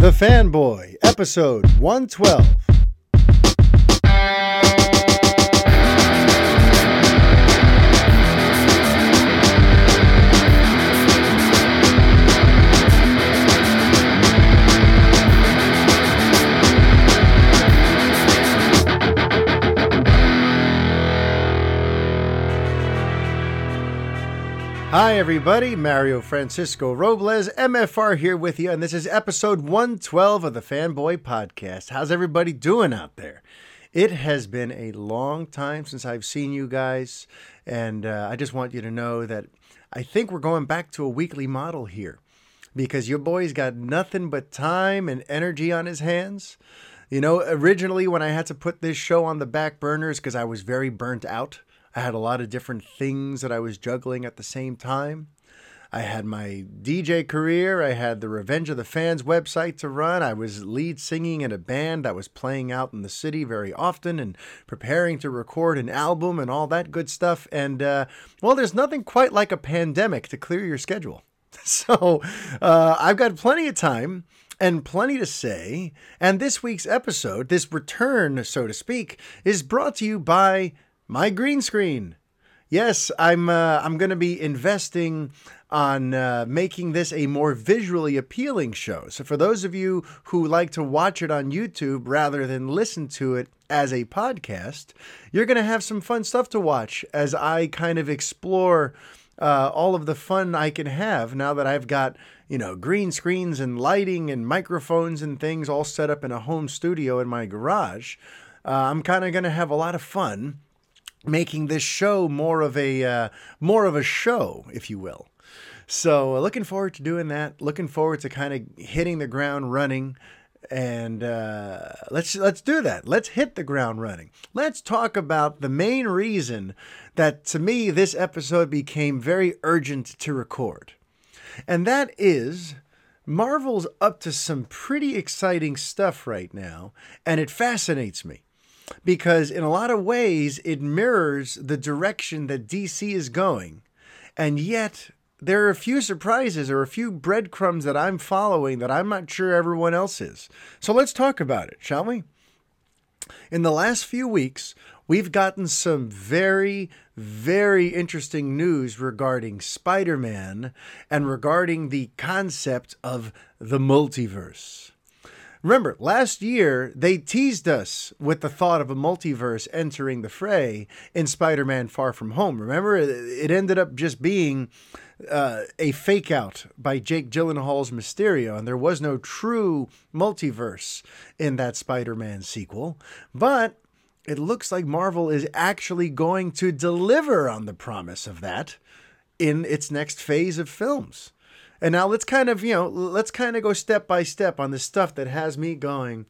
The Fanboy, episode 112. Hi everybody, Mario Francisco Robles, MFR here with you, and this is episode 112 of the Fanboy Podcast. How's everybody doing out there? It has been a long time since I've seen you guys, and I just want you to know that I think we're going back to a weekly model here, because your boy's got nothing but time and energy on his hands. You know, originally when I had to put this show on the back burners because I was very burnt out, I had a lot of different things that I was juggling at the same time. I had my DJ career. I had the Revenge of the Fans website to run. I was lead singing in a band that was playing out in the city very often and preparing to record an album and all that good stuff. And, well, there's nothing quite like a pandemic to clear your schedule. So I've got plenty of time and plenty to say. And this week's episode, this return, so to speak, is brought to you by my green screen. Yes, I'm going to be investing on making this a more visually appealing show. So for those of you who like to watch it on YouTube rather than listen to it as a podcast, you're going to have some fun stuff to watch as I kind of explore all of the fun I can have now that I've got, you know, green screens and lighting and microphones and things all set up in a home studio in my garage. I'm kind of going to have a lot of fun making this show more of a show, if you will. So looking forward to doing that. Looking forward to kind of hitting the ground running. And let's do that. Let's hit the ground running. Let's talk about the main reason that, to me, this episode became very urgent to record. And that is, Marvel's up to some pretty exciting stuff right now, and it fascinates me. Because in a lot of ways, it mirrors the direction that DC is going. And yet, there are a few surprises or a few breadcrumbs that I'm following that I'm not sure everyone else is. So let's talk about it, shall we? In the last few weeks, we've gotten some very, very interesting news regarding Spider-Man and regarding the concept of the multiverse. Remember, last year, they teased us with the thought of a multiverse entering the fray in Spider-Man Far From Home. Remember, it ended up just being a fake-out by Jake Gyllenhaal's Mysterio, and there was no true multiverse in that Spider-Man sequel. But it looks like Marvel is actually going to deliver on the promise of that in its next phase of films. And now let's kind of go step by step on the stuff that has me going,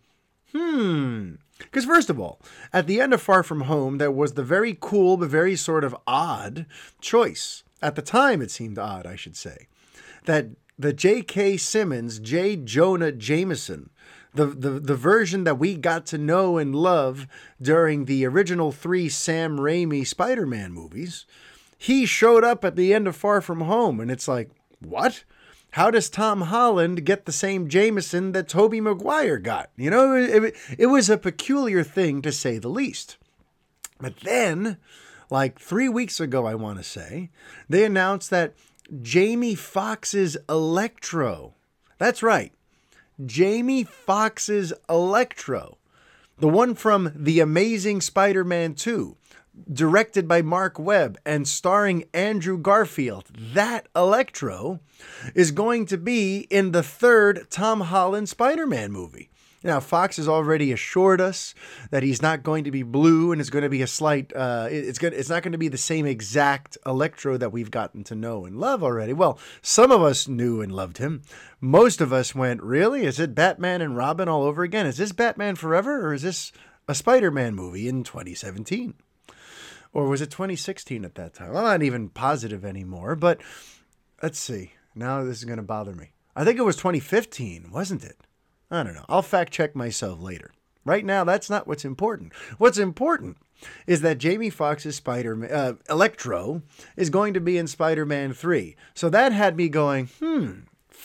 Because first of all, at the end of Far From Home, there was the very cool but very sort of odd choice. At the time, it seemed odd, I should say, that the J.K. Simmons, J. Jonah Jameson, the version that we got to know and love during the original 3 Sam Raimi Spider-Man movies, he showed up at the end of Far From Home, and it's like, what? How does Tom Holland get the same Jameson that Tobey Maguire got? You know, it was a peculiar thing, to say the least. But then, like 3 weeks ago, I want to say, they announced that Jamie Foxx's Electro, that's right, Jamie Foxx's Electro, the one from The Amazing Spider-Man 2, directed by Mark Webb and starring Andrew Garfield, that Electro is going to be in the 3rd Tom Holland Spider-Man movie. Now, Fox has already assured us that he's not going to be blue, and it's going to be a slight, it's not going to be the same exact Electro that we've gotten to know and love already. Well, some of us knew and loved him. Most of us went, really? Is it Batman and Robin all over again? Is this Batman Forever, or is this a Spider-Man movie in 2017? Or was it 2016 at that time? I'm not even positive anymore, but let's see. Now this is going to bother me. I think it was 2015, wasn't it? I don't know. I'll fact check myself later. Right now, that's not what's important. What's important is that Jamie Foxx's Spider-Man, Electro is going to be in Spider-Man 3. So that had me going,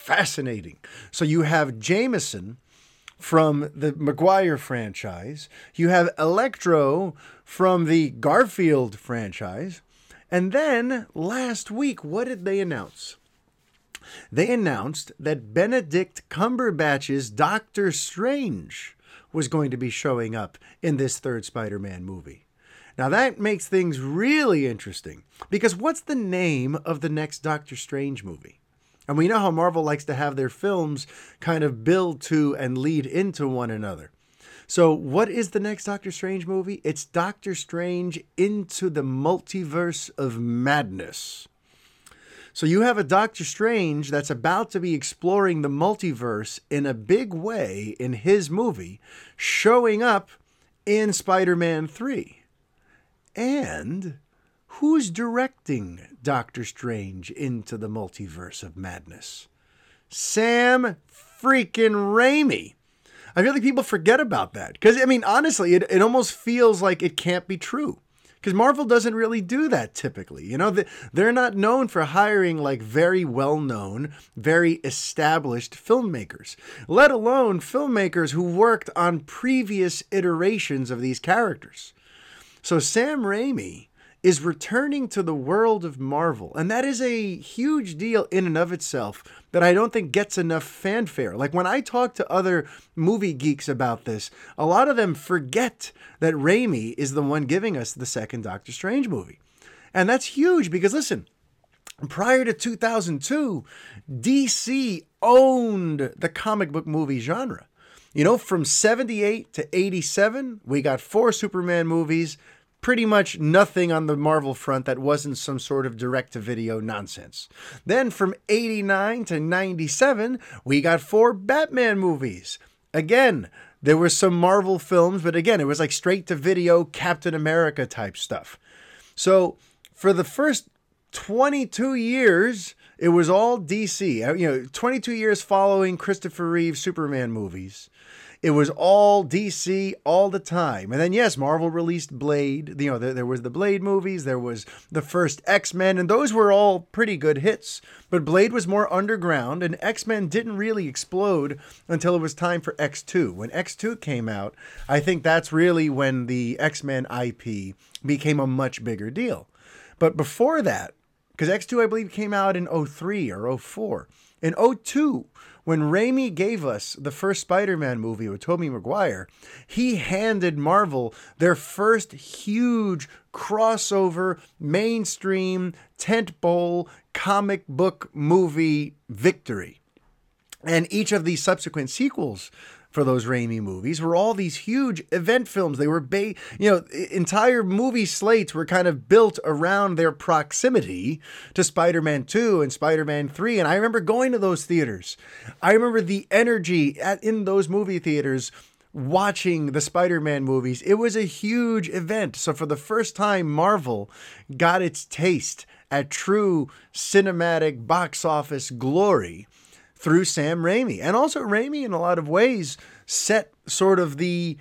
fascinating. So you have Jameson from the Maguire franchise. You have Electro from the Garfield franchise. And then last week, what did they announce? They announced that Benedict Cumberbatch's Doctor Strange was going to be showing up in this third Spider-Man movie. Now that makes things really interesting, because what's the name of the next Doctor Strange movie? And we know how Marvel likes to have their films kind of build to and lead into one another. So what is the next Doctor Strange movie? It's Doctor Strange Into the Multiverse of Madness. So you have a Doctor Strange that's about to be exploring the multiverse in a big way in his movie, showing up in Spider-Man 3. And who's directing Doctor Strange Into the Multiverse of Madness? Sam freaking Raimi. I feel like people forget about that. Because, I mean, honestly, it almost feels like it can't be true. Because Marvel doesn't really do that typically. You know, they're not known for hiring like very well-known, very established filmmakers, let alone filmmakers who worked on previous iterations of these characters. So Sam Raimi is returning to the world of Marvel, and that is a huge deal in and of itself that I don't think gets enough fanfare. Like when I talk to other movie geeks about this, a lot of them forget that Raimi is the one giving us the second Doctor Strange movie. And that's huge because, listen, prior to 2002, DC owned the comic book movie genre. You know, from 78 to 87, we got 4 Superman movies, pretty much nothing on the Marvel front that wasn't some sort of direct-to-video nonsense. Then from 89 to 97, we got 4 Batman movies. Again, there were some Marvel films, but again, it was like straight-to-video Captain America type stuff. So for the first 22 years, it was all DC. You know, 22 years following Christopher Reeve's Superman movies. It was all DC all the time. And then, yes, Marvel released Blade. You know, there was the Blade movies. There was the first X-Men, and those were all pretty good hits. But Blade was more underground, and X-Men didn't really explode until it was time for X2. When X2 came out, I think that's really when the X-Men IP became a much bigger deal. But before that, because X2, I believe, came out in 03 or 04. In 02, when Raimi gave us the first Spider-Man movie with Tobey Maguire, he handed Marvel their first huge crossover, mainstream, tentpole comic book movie victory. And each of these subsequent sequels for those Raimi movies were all these huge event films. They were, entire movie slates were kind of built around their proximity to Spider-Man 2 and Spider-Man 3. And I remember going to those theaters. I remember the energy in those movie theaters watching the Spider-Man movies. It was a huge event. So for the first time, Marvel got its taste at true cinematic box office glory through Sam Raimi. And also Raimi, in a lot of ways, set sort of the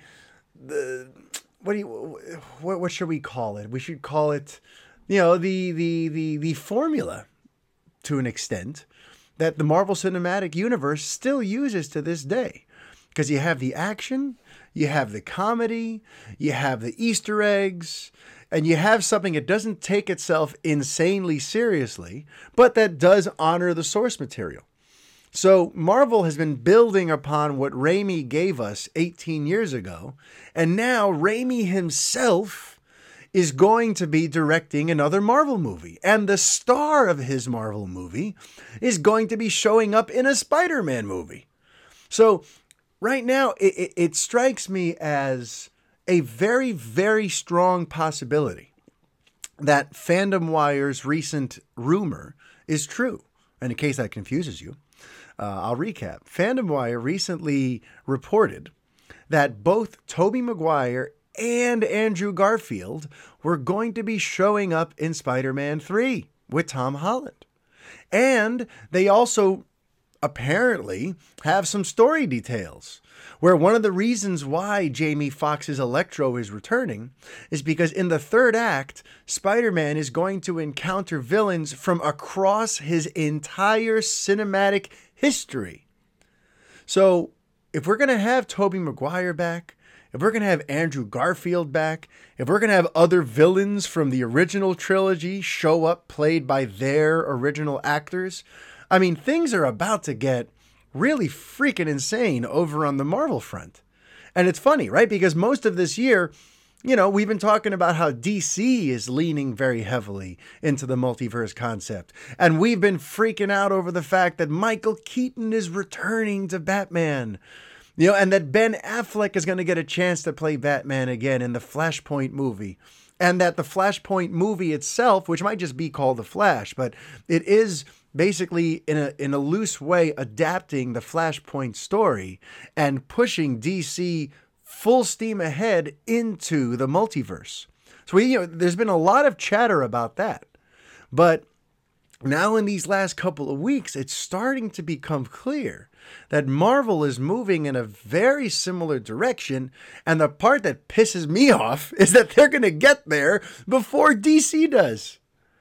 what should we call it? We should call it, you know, the formula to an extent that the Marvel Cinematic Universe still uses to this day. Because you have the action, you have the comedy, you have the Easter eggs, and you have something that doesn't take itself insanely seriously, but that does honor the source material. So Marvel has been building upon what Raimi gave us 18 years ago, and now Raimi himself is going to be directing another Marvel movie, and the star of his Marvel movie is going to be showing up in a Spider-Man movie. So right now, it strikes me as a very, very strong possibility that Fandom Wire's recent rumor is true. And in case that confuses you, I'll recap. Fandom Wire recently reported that both Tobey Maguire and Andrew Garfield were going to be showing up in Spider-Man 3 with Tom Holland. And they also apparently have some story details where one of the reasons why Jamie Foxx's Electro is returning is because in the third act, Spider-Man is going to encounter villains from across his entire cinematic history. So if we're going to have Tobey Maguire back, if we're going to have Andrew Garfield back, if we're going to have other villains from the original trilogy show up played by their original actors, I mean, things are about to get really freaking insane over on the Marvel front. And it's funny, right? Because most of this year, we've been talking about how DC is leaning very heavily into the multiverse concept. And we've been freaking out over the fact that Michael Keaton is returning to Batman. And that Ben Affleck is going to get a chance to play Batman again in the Flashpoint movie. And that the Flashpoint movie itself, which might just be called The Flash, but it is basically in a loose way adapting the Flashpoint story and pushing DC full steam ahead into the multiverse. So there's been a lot of chatter about that. But now in these last couple of weeks, it's starting to become clear that Marvel is moving in a very similar direction. And the part that pisses me off is that they're going to get there before DC does.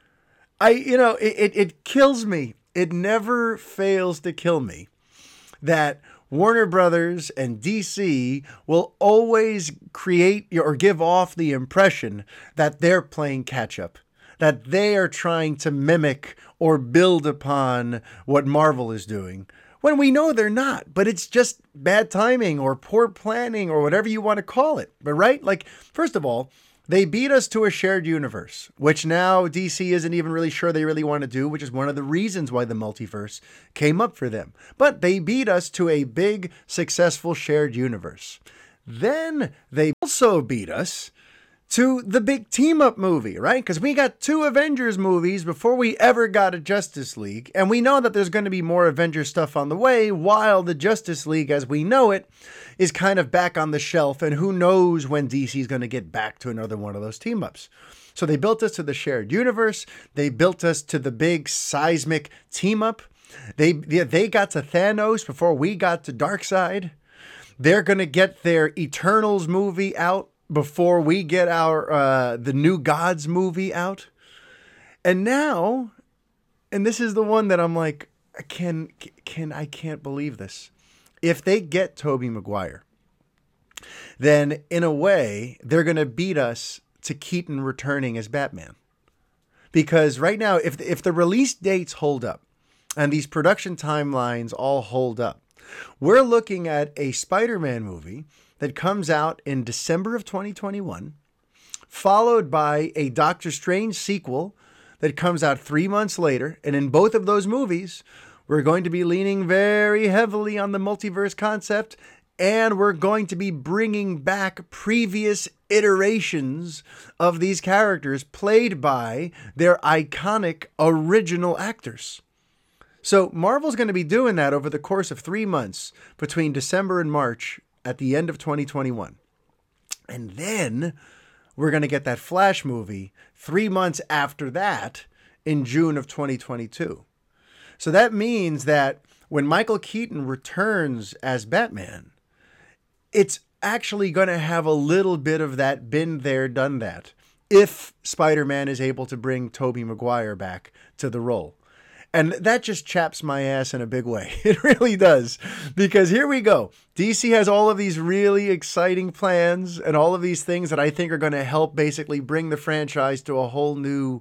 It kills me. It never fails to kill me that Warner Brothers and DC will always create or give off the impression that they're playing catch up, that they are trying to mimic or build upon what Marvel is doing, when we know they're not. But it's just bad timing or poor planning or whatever you want to call it. But right? Like, first of all, they beat us to a shared universe, which now DC isn't even really sure they really want to do, which is one of the reasons why the multiverse came up for them. But they beat us to a big, successful shared universe. Then they also beat us to the big team-up movie, right? Because we got 2 Avengers movies before we ever got a Justice League. And we know that there's going to be more Avengers stuff on the way, while the Justice League, as we know it, is kind of back on the shelf. And who knows when DC is going to get back to another one of those team-ups. So they built us to the shared universe. They built us to the big seismic team-up. They got to Thanos before we got to Darkseid. They're going to get their Eternals movie out before we get our the New Gods movie out. And now, and this is the one that I'm like, I can't believe this. If they get Tobey Maguire, then in a way, they're going to beat us to Keaton returning as Batman. Because right now, if the release dates hold up and these production timelines all hold up, we're looking at a Spider-Man movie that comes out in December of 2021, followed by a Doctor Strange sequel that comes out 3 months later. And in both of those movies, we're going to be leaning very heavily on the multiverse concept, and we're going to be bringing back previous iterations of these characters played by their iconic original actors. So Marvel's going to be doing that over the course of 3 months between December and March at the end of 2021. And then we're going to get that Flash movie 3 months after that in June of 2022. So that means that when Michael Keaton returns as Batman, it's actually going to have a little bit of that been there, done that, if Spider-Man is able to bring Tobey Maguire back to the role. And that just chaps my ass in a big way. It really does. Because here we go. DC has all of these really exciting plans and all of these things that I think are going to help basically bring the franchise to a whole new,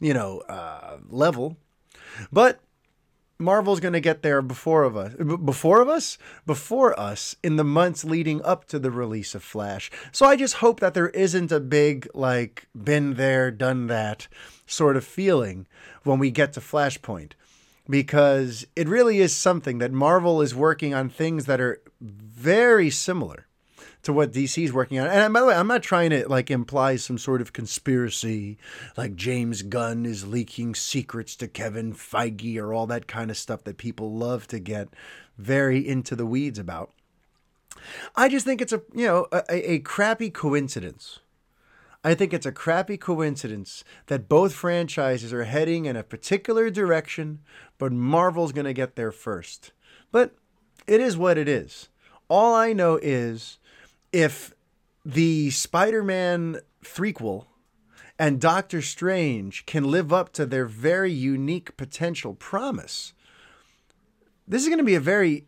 level. But Marvel's going to get there before us in the months leading up to the release of Flash. So I just hope that there isn't a big, been there, done that sort of feeling when we get to Flashpoint. Because it really is something that Marvel is working on things that are very similar to what DC is working on. And by the way, I'm not trying to imply some sort of conspiracy, like James Gunn is leaking secrets to Kevin Feige or all that kind of stuff that people love to get very into the weeds about. I just think it's a crappy coincidence. I think it's a crappy coincidence that both franchises are heading in a particular direction, but Marvel's going to get there first. But it is what it is. All I know is if the Spider-Man threequel and Doctor Strange can live up to their very unique potential promise, this is going to be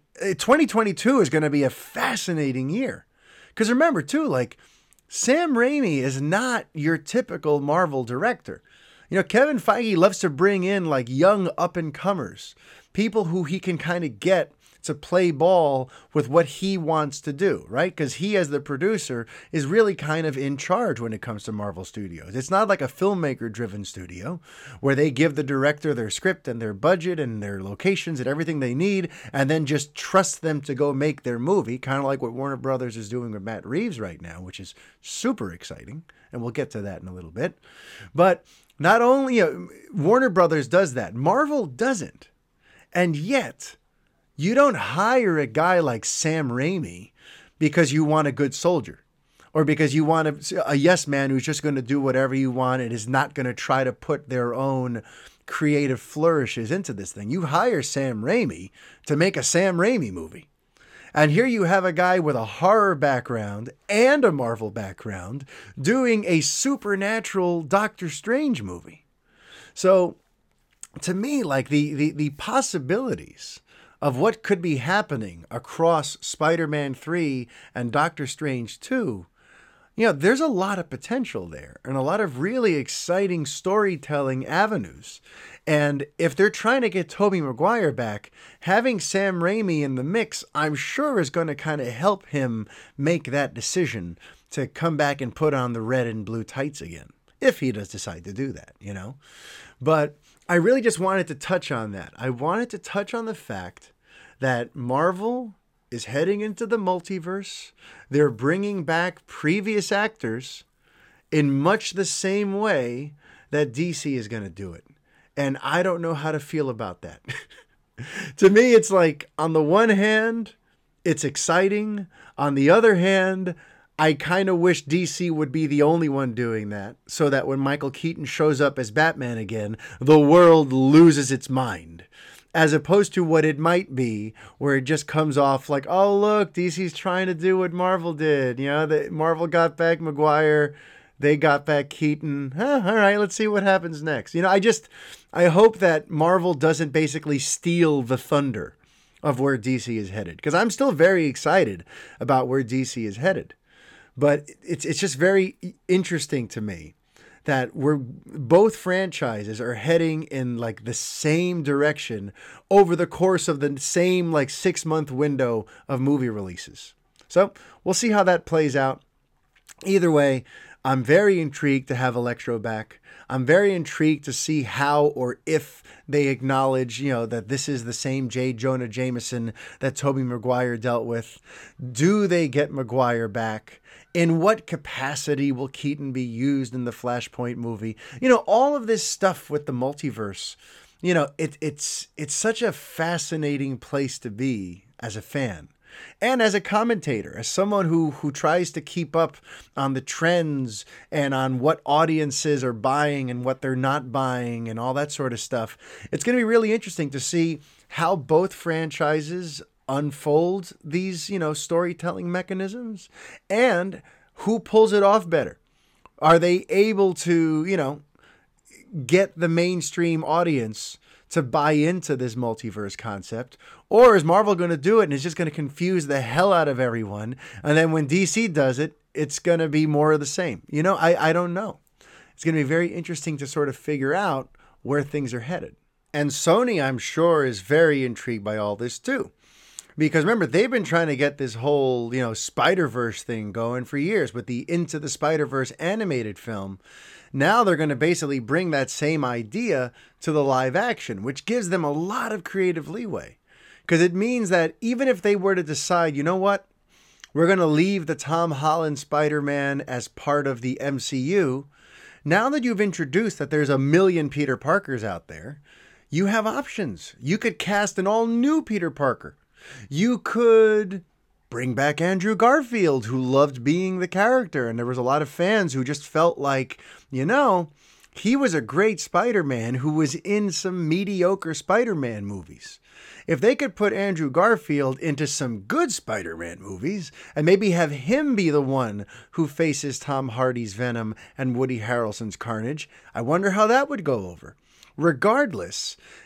2022 is going to be a fascinating year. Because remember, too, like, Sam Raimi is not your typical Marvel director. Kevin Feige loves to bring in, like, young up-and-comers, people who he can kind of get to play ball with what he wants to do, right? Because he, as the producer, is really kind of in charge when it comes to Marvel Studios. It's not like a filmmaker-driven studio where they give the director their script and their budget and their locations and everything they need and then just trust them to go make their movie, kind of like what Warner Brothers is doing with Matt Reeves right now, which is super exciting. And we'll get to that in a little bit. But not only, Warner Brothers does that, Marvel doesn't. And yet, you don't hire a guy like Sam Raimi because you want a good soldier or because you want a yes man who's just going to do whatever you want and is not going to try to put their own creative flourishes into this thing. You hire Sam Raimi to make a Sam Raimi movie. And here you have a guy with a horror background and a Marvel background doing a supernatural Doctor Strange movie. So to me, like the possibilities of what could be happening across Spider-Man 3 and Doctor Strange 2, there's a lot of potential there and a lot of really exciting storytelling avenues. And if they're trying to get Tobey Maguire back, having Sam Raimi in the mix, I'm sure is going to kind of help him make that decision to come back and put on the red and blue tights again, if he does decide to do that, But I really just wanted to touch on that. I wanted to touch on the fact that Marvel is heading into the multiverse. They're bringing back previous actors in much the same way that DC is going to do it. And I don't know how to feel about that. To me, it's like, on the one hand, it's exciting. On the other hand, I kind of wish DC would be the only one doing that, so that when Michael Keaton shows up as Batman again, the world loses its mind. As opposed to what it might be, where it just comes off like, oh, look, DC's trying to do what Marvel did. Marvel got back Maguire, they got back Keaton. All right, let's see what happens next. I hope that Marvel doesn't basically steal the thunder of where DC is headed, because I'm still very excited about where DC is headed. But it's just very interesting to me that both franchises are heading in like the same direction over the course of the same like 6-month window of movie releases. So we'll see how that plays out. Either way, I'm very intrigued to have Electro back. I'm very intrigued to see how or if they acknowledge, that this is the same J. Jonah Jameson that Tobey Maguire dealt with. Do they get Maguire back? In what capacity will Keaton be used in the Flashpoint movie? All of this stuff with the multiverse, it's such a fascinating place to be as a fan. And as a commentator, as someone who tries to keep up on the trends and on what audiences are buying and what they're not buying and all that sort of stuff, it's going to be really interesting to see how both franchises unfold these, storytelling mechanisms and who pulls it off better. Are they able to, get the mainstream audience to buy into this multiverse concept? Or is Marvel going to do it and it's just going to confuse the hell out of everyone? And then when DC does it, it's going to be more of the same. I don't know. It's going to be very interesting to sort of figure out where things are headed. And Sony, I'm sure, is very intrigued by all this too. Because remember, they've been trying to get this whole, Spider-Verse thing going for years with the Into the Spider-Verse animated film. Now they're going to basically bring that same idea to the live action, which gives them a lot of creative leeway. Because it means that even if they were to decide, you know what, we're going to leave the Tom Holland Spider-Man as part of the MCU, now that you've introduced that there's a million Peter Parkers out there, you have options. You could cast an all-new Peter Parker. You could bring back Andrew Garfield, who loved being the character. And there was a lot of fans who just felt like, he was a great Spider-Man who was in some mediocre Spider-Man movies. If they could put Andrew Garfield into some good Spider-Man movies and maybe have him be the one who faces Tom Hardy's Venom and Woody Harrelson's Carnage, I wonder how that would go over. Regardless,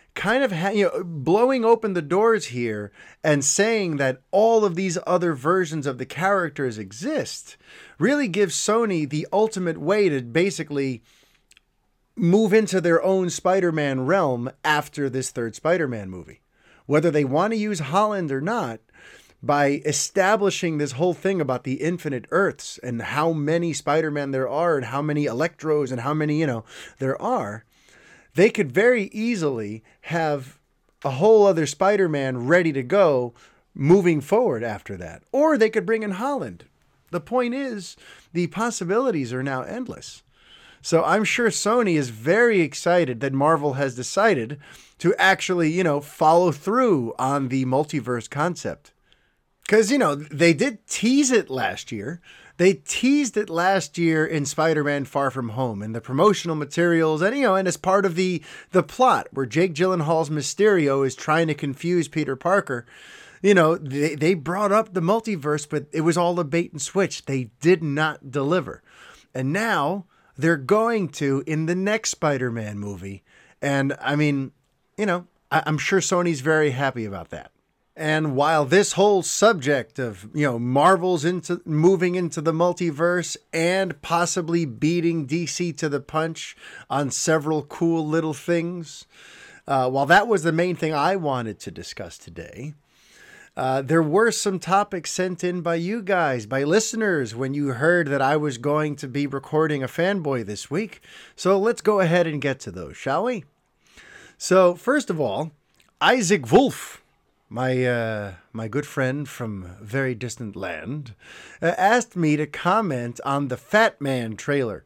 kind of blowing open the doors here and saying that all of these other versions of the characters exist really gives Sony the ultimate way to basically move into their own Spider-Man realm after this third Spider-Man movie. Whether they want to use Holland or not, by establishing this whole thing about the infinite Earths and how many Spider-Man there are and how many Electros and how many, there are, they could very easily have a whole other Spider-Man ready to go moving forward after that. Or they could bring in Holland. The point is, the possibilities are now endless. So I'm sure Sony is very excited that Marvel has decided to actually, follow through on the multiverse concept. Because, they did tease it last year. They teased it last year in Spider-Man Far From Home and the promotional materials and, and as part of the plot where Jake Gyllenhaal's Mysterio is trying to confuse Peter Parker. They brought up the multiverse, but it was all a bait and switch. They did not deliver. And now they're going to in the next Spider-Man movie. And I mean, I'm sure Sony's very happy about that. And while this whole subject of, Marvel's moving into the multiverse and possibly beating DC to the punch on several cool little things, while that was the main thing I wanted to discuss today, there were some topics sent in by you guys, by listeners, when you heard that I was going to be recording a fanboy this week. So let's go ahead and get to those, shall we? So first of all, Isaac Wolf, my good friend from very distant land, asked me to comment on the Fat Man trailer.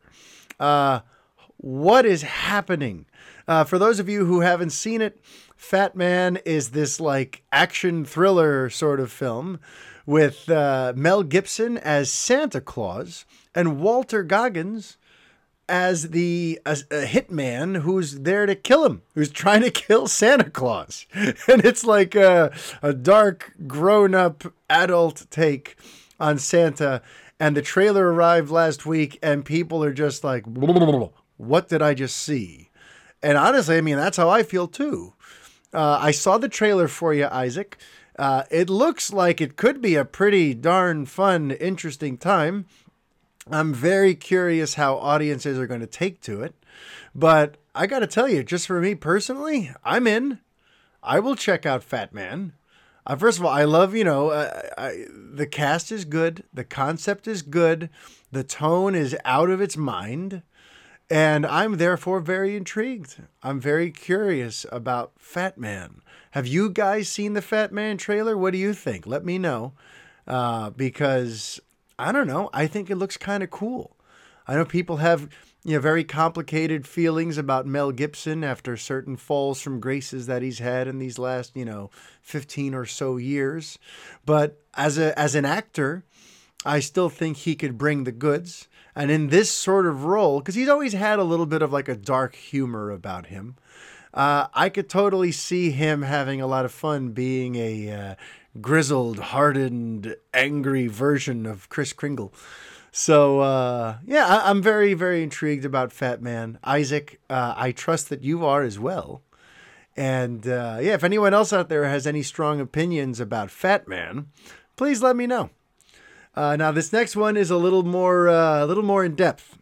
What is happening? For those of you who haven't seen it, Fat Man is this action thriller sort of film with Mel Gibson as Santa Claus and Walter Goggins as a hitman who's there to kill him, who's trying to kill Santa Claus. And it's like a dark, grown-up, adult take on Santa. And the trailer arrived last week, and people are just like, what did I just see? And honestly, that's how I feel too. I saw the trailer for you, Isaac. It looks like it could be a pretty darn fun, interesting time. I'm very curious how audiences are going to take to it. But I got to tell you, just for me personally, I'm in. I will check out Fat Man. First of all, I love, the cast is good. The concept is good. The tone is out of its mind. And I'm therefore very intrigued. I'm very curious about Fat Man. Have you guys seen the Fat Man trailer? What do you think? Let me know. Because, I don't know, I think it looks kind of cool. I know people have very complicated feelings about Mel Gibson after certain falls from graces that he's had in these last, 15 or so years. But as an actor, I still think he could bring the goods. And in this sort of role, because he's always had a little bit of a dark humor about him, I could totally see him having a lot of fun being a grizzled, hardened, angry version of Kris Kringle. So, I'm very, very intrigued about Fat Man. Isaac, I trust that you are as well. And if anyone else out there has any strong opinions about Fat Man, please let me know. Now, this next one is a little more in depth.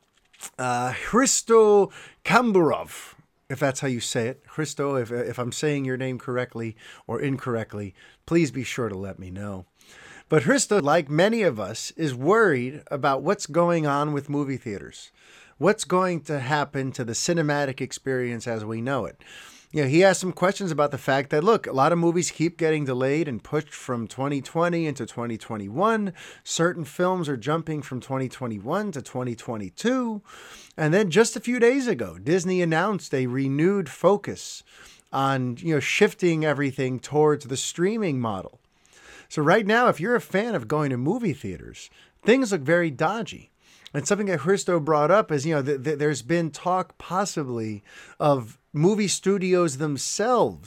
Hristo Kamburov, if that's how you say it. Hristo, if I'm saying your name correctly or incorrectly, please be sure to let me know. But Hristo, like many of us, is worried about what's going on with movie theaters. What's going to happen to the cinematic experience as we know it? He has some questions about the fact that, look, a lot of movies keep getting delayed and pushed from 2020 into 2021. Certain films are jumping from 2021 to 2022. And then just a few days ago, Disney announced a renewed focus on, shifting everything towards the streaming model. So right now, if you're a fan of going to movie theaters, things look very dodgy. And something that Hristo brought up is, there's been talk possibly of movie studios themselves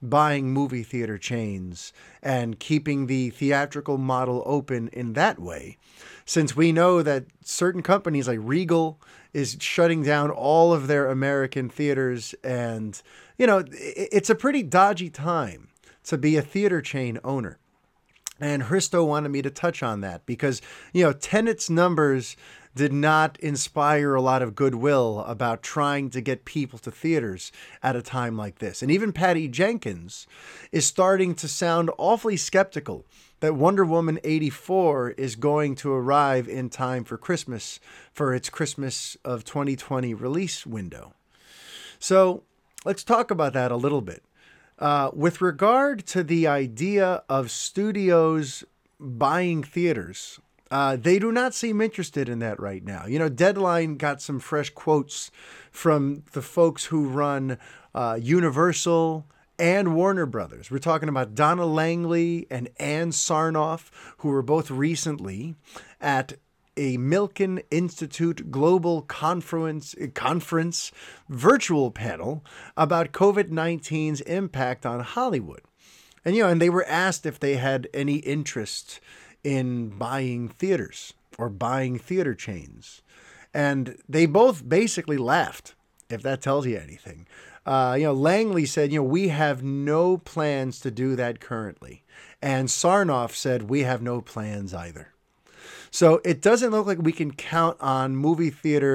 buying movie theater chains and keeping the theatrical model open in that way. Since we know that certain companies like Regal is shutting down all of their American theaters, and, it's a pretty dodgy time to be a theater chain owner. And Hristo wanted me to touch on that because, Tenet's numbers did not inspire a lot of goodwill about trying to get people to theaters at a time like this. And even Patty Jenkins is starting to sound awfully skeptical that Wonder Woman 84 is going to arrive in time for Christmas, for its Christmas of 2020 release window. So let's talk about that a little bit. With regard to the idea of studios buying theaters, they do not seem interested in that right now. Deadline got some fresh quotes from the folks who run Universal and Warner Brothers. We're talking about Donna Langley and Ann Sarnoff, who were both recently at a Milken Institute Global Conference virtual panel about COVID-19's impact on Hollywood. And they were asked if they had any interest in buying theaters or buying theater chains. And they both basically laughed, if that tells you anything. Langley said, we have no plans to do that currently. And Sarnoff said, we have no plans either. So it doesn't look like we can count on movie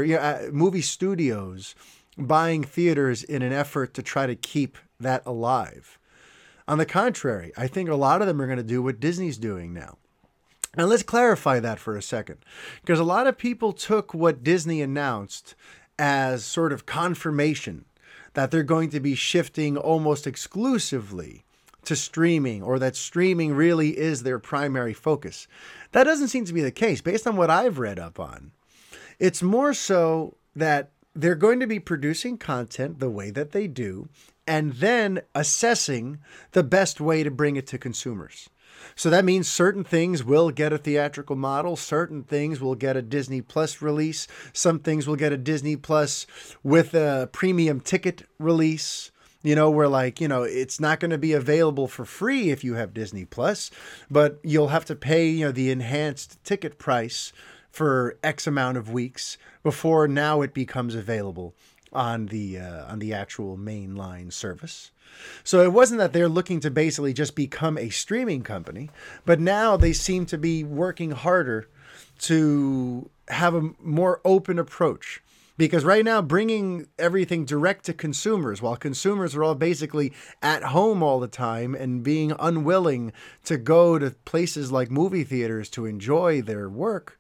studios buying theaters in an effort to try to keep that alive. On the contrary, I think a lot of them are going to do what Disney's doing now. Now let's clarify that for a second, because a lot of people took what Disney announced as sort of confirmation that they're going to be shifting almost exclusively to streaming, or that streaming really is their primary focus. That doesn't seem to be the case based on what I've read up on. It's more so that they're going to be producing content the way that they do, and then assessing the best way to bring it to consumers. So that means certain things will get a theatrical model, certain things will get a Disney Plus release, some things will get a Disney Plus with a premium ticket release, where it's not going to be available for free if you have Disney Plus, but you'll have to pay, the enhanced ticket price for X amount of weeks before now it becomes available on the actual mainline service. So it wasn't that they're looking to basically just become a streaming company, but now they seem to be working harder to have a more open approach. Because right now, bringing everything direct to consumers, while consumers are all basically at home all the time and being unwilling to go to places like movie theaters to enjoy their work,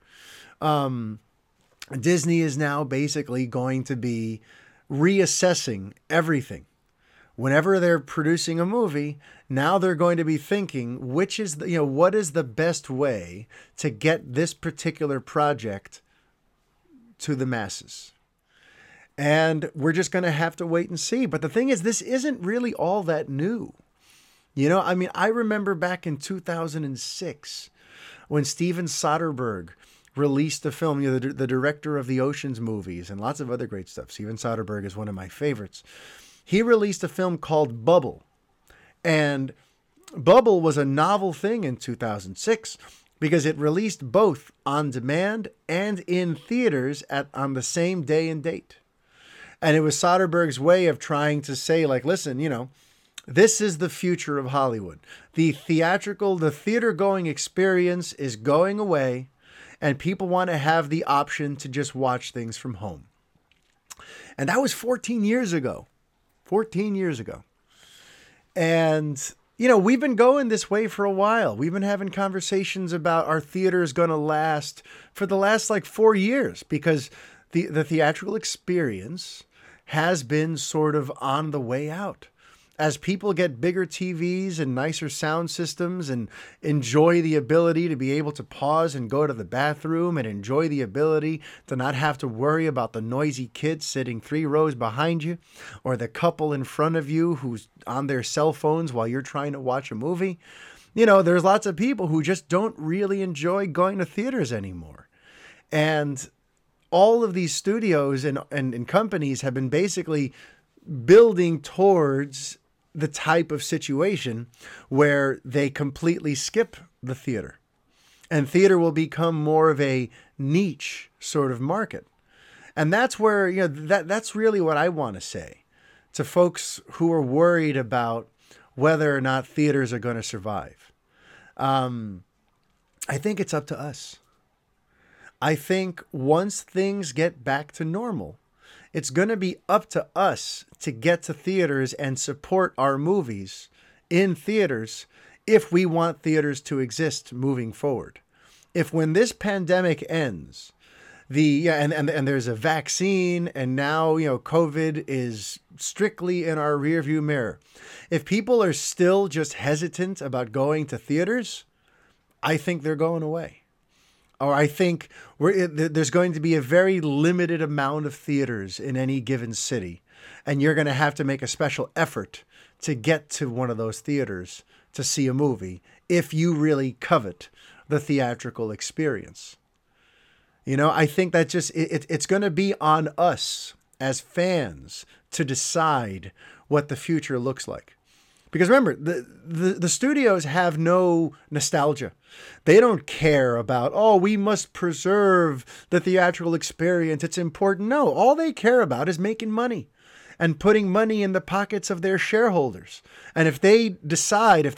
Disney is now basically going to be reassessing everything. Whenever they're producing a movie, now they're going to be thinking, what is the best way to get this particular project to the masses? And we're just going to have to wait and see. But the thing is, this isn't really all that new. I remember back in 2006 when Steven Soderbergh released a film, the director of the Ocean's movies and lots of other great stuff. Steven Soderbergh is one of my favorites. He released a film called Bubble. And Bubble was a novel thing in 2006 because it released both on demand and in theaters on the same day and date. And it was Soderbergh's way of trying to say, listen, this is the future of Hollywood. The theater-going experience is going away, and people want to have the option to just watch things from home. And that was 14 years ago. 14 years ago. And, we've been going this way for a while. We've been having conversations about our theaters going to last for the last 4 years, because the theatrical experience has been sort of on the way out. As people get bigger TVs and nicer sound systems and enjoy the ability to be able to pause and go to the bathroom and enjoy the ability to not have to worry about the noisy kid sitting 3 rows behind you or the couple in front of you who's on their cell phones while you're trying to watch a movie, there's lots of people who just don't really enjoy going to theaters anymore. And all of these studios and companies have been basically building towards the type of situation where they completely skip the theater. And theater will become more of a niche sort of market. And that's where, that's really what I want to say to folks who are worried about whether or not theaters are going to survive. I think it's up to us. I think once things get back to normal, it's going to be up to us to get to theaters and support our movies in theaters if we want theaters to exist moving forward. If when this pandemic ends, and there's a vaccine, and now, COVID is strictly in our rearview mirror. If people are still just hesitant about going to theaters, I think they're going away. Or I think there's going to be a very limited amount of theaters in any given city. And you're going to have to make a special effort to get to one of those theaters to see a movie if you really covet the theatrical experience. I think that it's going to be on us as fans to decide what the future looks like. Because remember, the studios have no nostalgia. They don't care about, we must preserve the theatrical experience. It's important. No, all they care about is making money and putting money in the pockets of their shareholders. And if they decide, if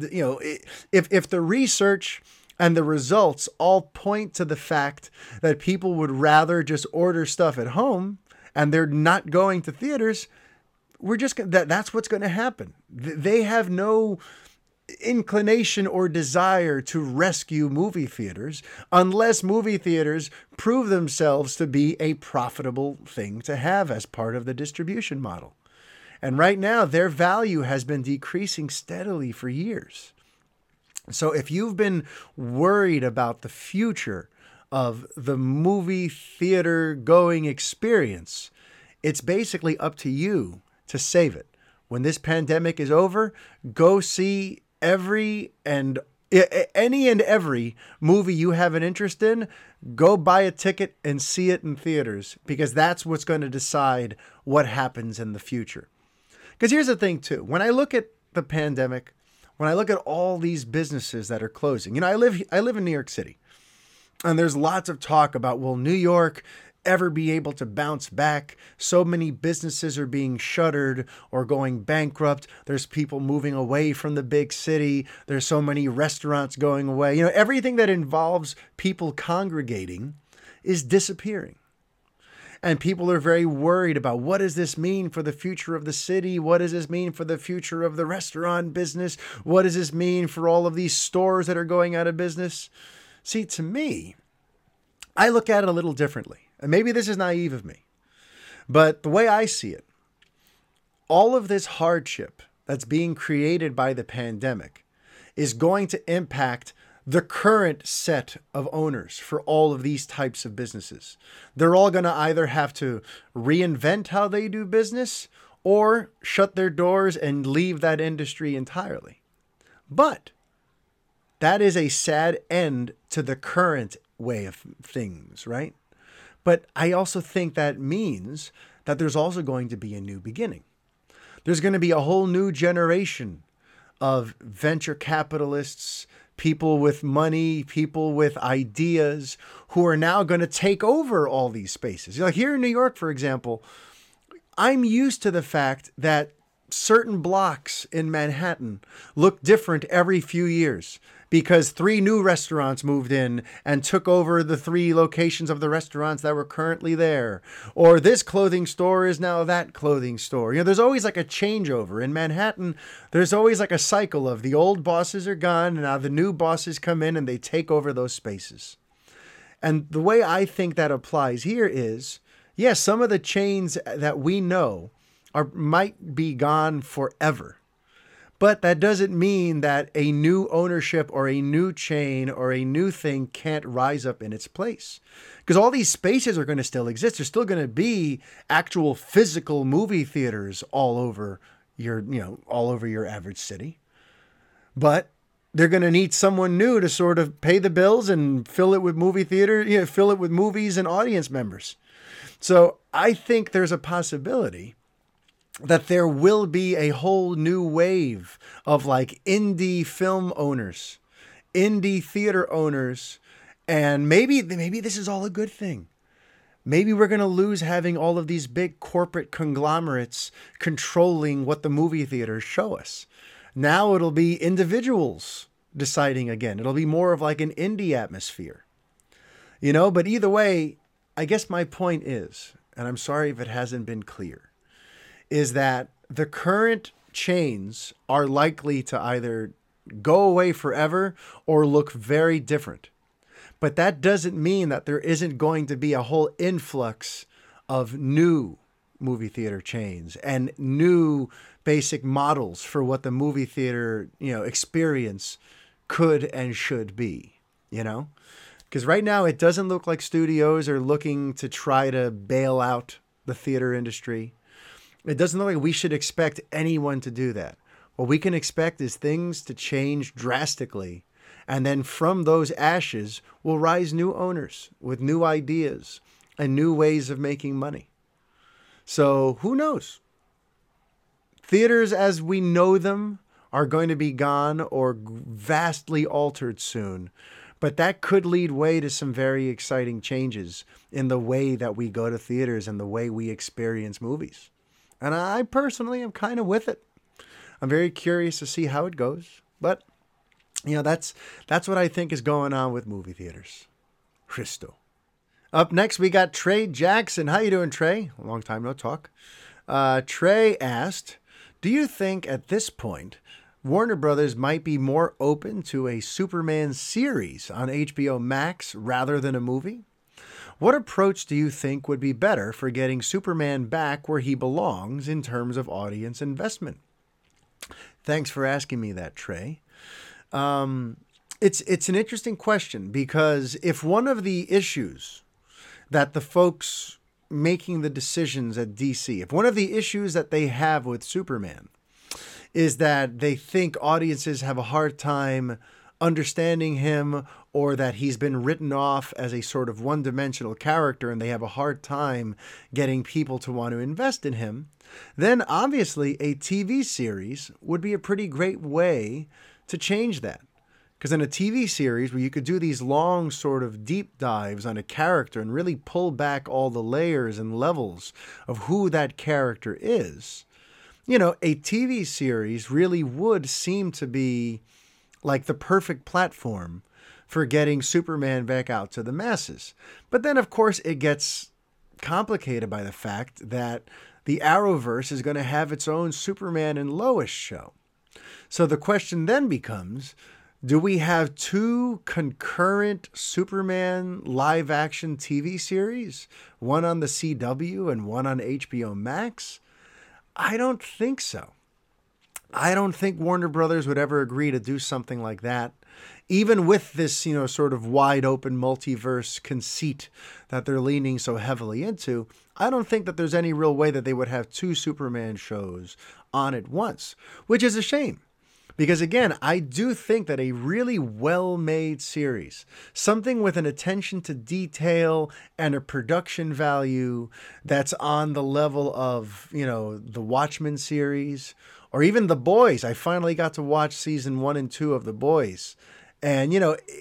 the research and the results all point to the fact that people would rather just order stuff at home and they're not going to theaters, that's what's going to happen. They have no inclination or desire to rescue movie theaters unless movie theaters prove themselves to be a profitable thing to have as part of the distribution model. And right now, their value has been decreasing steadily for years. So if you've been worried about the future of the movie theater going experience, it's basically up to you to save it. When this pandemic is over, go see any and every movie you have an interest in. Go buy a ticket and see it in theaters, because that's what's going to decide what happens in the future. Because here's the thing too, when I look at the pandemic, when I look at all these businesses that are closing, I live in New York City, and there's lots of talk about, will New York ever be able to bounce back? So many businesses are being shuttered or going bankrupt. There's people moving away from the big city. There's so many restaurants going away. Everything that involves people congregating is disappearing. And people are very worried about, what does this mean for the future of the city? What does this mean for the future of the restaurant business? What does this mean for all of these stores that are going out of business? See, to me, I look at it a little differently. And maybe this is naive of me, but the way I see it, all of this hardship that's being created by the pandemic is going to impact the current set of owners for all of these types of businesses. They're all going to either have to reinvent how they do business or shut their doors and leave that industry entirely. But that is a sad end to the current way of things, right? But I also think that means that there's also going to be a new beginning. There's going to be a whole new generation of venture capitalists, people with money, people with ideas who are now going to take over all these spaces. Like here in New York, for example, I'm used to the fact that certain blocks in Manhattan look different every few years because 3 new restaurants moved in and took over the 3 locations of the restaurants that were currently there. Or this clothing store is now that clothing store. There's always like a changeover. In Manhattan, there's always like a cycle of the old bosses are gone and now the new bosses come in and they take over those spaces. And the way I think that applies here is, yes, some of the chains that we know might be gone forever. But that doesn't mean that a new ownership or a new chain or a new thing can't rise up in its place. Because all these spaces are going to still exist. There's still going to be actual physical movie theaters all over your average city. But they're going to need someone new to sort of pay the bills and fill it with fill it with movies and audience members. So I think there's a possibility that there will be a whole new wave of like indie film owners, indie theater owners, and maybe this is all a good thing. Maybe we're going to lose having all of these big corporate conglomerates controlling what the movie theaters show us. Now it'll be individuals deciding again. It'll be more of like an indie atmosphere. But either way, I guess my point is, and I'm sorry if it hasn't been clear, is that the current chains are likely to either go away forever or look very different. But that doesn't mean that there isn't going to be a whole influx of new movie theater chains and new basic models for what the movie theater, experience could and should be, Because right now it doesn't look like studios are looking to try to bail out the theater industry. It doesn't look like we should expect anyone to do that. What we can expect is things to change drastically. And then from those ashes will rise new owners with new ideas and new ways of making money. So who knows? Theaters as we know them are going to be gone or vastly altered soon. But that could lead way to some very exciting changes in the way that we go to theaters and the way we experience movies. And I personally am kind of with it. I'm very curious to see how it goes. But that's what I think is going on with movie theaters. Christo. Up next, we got Trey Jackson. How you doing, Trey? A long time no talk. Trey asked, do you think at this point, Warner Brothers might be more open to a Superman series on HBO Max rather than a movie? What approach do you think would be better for getting Superman back where he belongs in terms of audience investment? Thanks for asking me that, Trey. It's an interesting question because if one of the issues that the folks making the decisions at DC, if one of the issues that they have with Superman is that they think audiences have a hard time understanding him or that he's been written off as a sort of one-dimensional character and they have a hard time getting people to want to invest in him, then obviously a TV series would be a pretty great way to change that. Because in a TV series where you could do these long sort of deep dives on a character and really pull back all the layers and levels of who that character is, a TV series really would seem to be like the perfect platform for getting Superman back out to the masses. But then, of course, it gets complicated by the fact that the Arrowverse is going to have its own Superman and Lois show. So the question then becomes, do we have two concurrent Superman live-action TV series, one on the CW and one on HBO Max? I don't think so. I don't think Warner Brothers would ever agree to do something like that, even with this, sort of wide open multiverse conceit that they're leaning so heavily into. I don't think that there's any real way that they would have two Superman shows on at once, which is a shame. Because again, I do think that a really well-made series, something with an attention to detail and a production value that's on the level of, the Watchmen series or even The Boys. I finally got to watch season 1 and 2 of The Boys. And,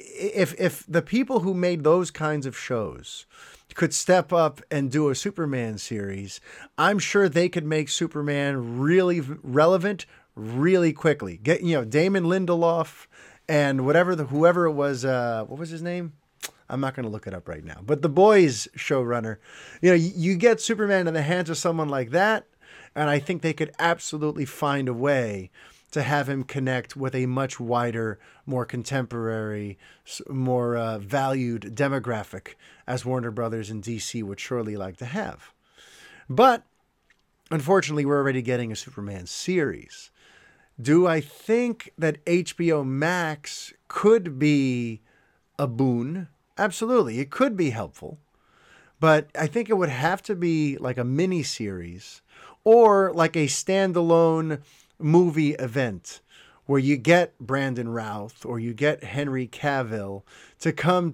if the people who made those kinds of shows could step up and do a Superman series, I'm sure they could make Superman really relevant really quickly. Get, Damon Lindelof and whoever it was, what was his name? I'm not going to look it up right now. But The Boys showrunner, you get Superman in the hands of someone like that, and I think they could absolutely find a way to have him connect with a much wider, more contemporary, more valued demographic, as Warner Brothers and DC would surely like to have. But unfortunately, we're already getting a Superman series. Do I think that HBO Max could be a boon? Absolutely. It could be helpful. But I think it would have to be like a mini series or like a standalone movie event where you get Brandon Routh or you get Henry Cavill to come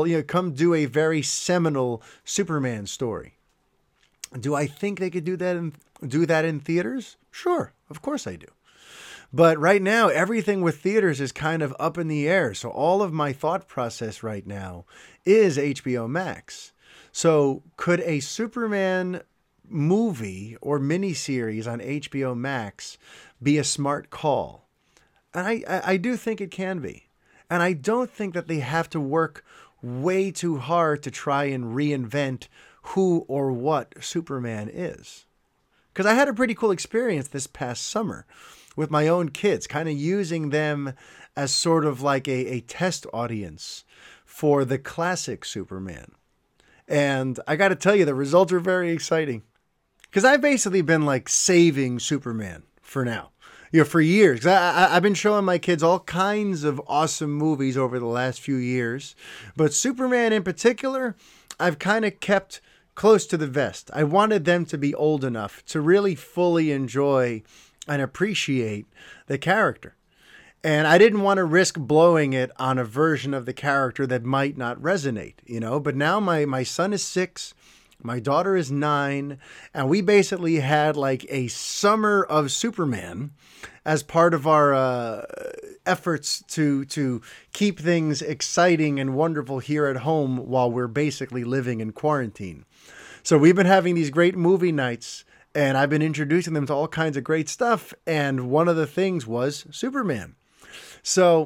do a very seminal Superman story. Do I think they could do that do that in theaters? Sure, of course I do. But right now, everything with theaters is kind of up in the air. So all of my thought process right now is HBO Max. So could a Superman movie or miniseries on HBO Max be a smart call? And I do think it can be. And I don't think that they have to work way too hard to try and reinvent who or what Superman is. Because I had a pretty cool experience this past summer with my own kids, kind of using them as sort of like a test audience for the classic Superman. And I got to tell you, the results are very exciting. Because I've basically been like saving Superman for now. For years. 'Cause I've been showing my kids all kinds of awesome movies over the last few years. But Superman in particular, I've kind of kept close to the vest. I wanted them to be old enough to really fully enjoy and appreciate the character. And I didn't want to risk blowing it on a version of the character that might not resonate, But now my son is 6, my daughter is 9, and we basically had like a summer of Superman as part of our efforts to keep things exciting and wonderful here at home while we're basically living in quarantine. So we've been having these great movie nights, and I've been introducing them to all kinds of great stuff. And one of the things was Superman. So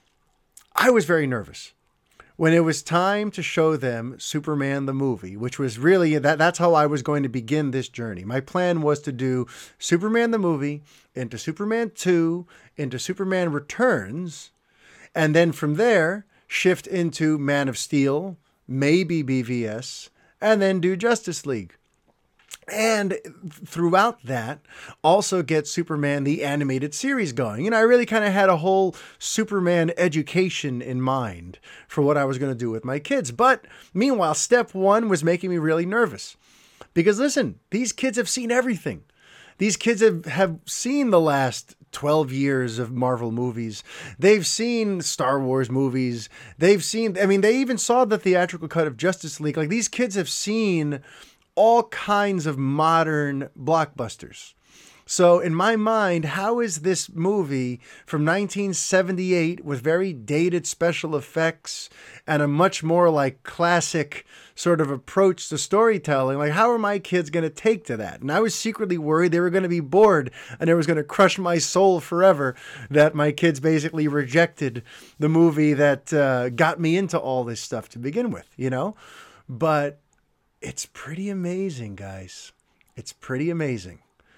I was very nervous when it was time to show them Superman the movie, which was really, that's how I was going to begin this journey. My plan was to do Superman the movie, into Superman 2, into Superman Returns, and then from there, shift into Man of Steel, maybe BVS, and then do Justice League. And throughout that, also get Superman the animated series going. I really kind of had a whole Superman education in mind for what I was going to do with my kids. But meanwhile, step one was making me really nervous. Because listen, these kids have seen everything. These kids have seen the last 12 years of Marvel movies. They've seen Star Wars movies. They even saw the theatrical cut of Justice League. Like, these kids have seen all kinds of modern blockbusters. So in my mind, how is this movie from 1978 with very dated special effects and a much more like classic sort of approach to storytelling, like how are my kids going to take to that? And I was secretly worried they were going to be bored and it was going to crush my soul forever that my kids basically rejected the movie that got me into all this stuff to begin with, But it's pretty amazing, guys. It's pretty amazing,